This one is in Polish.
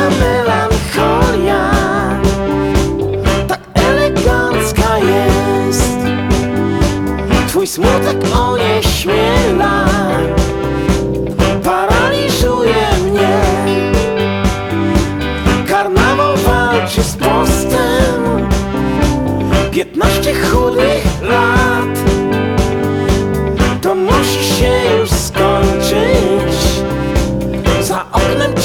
melancholia tak elegancka jest. Twój smutek onieśmiela, paraliżuje mnie. Karnawał walczy z postem, 15 chudych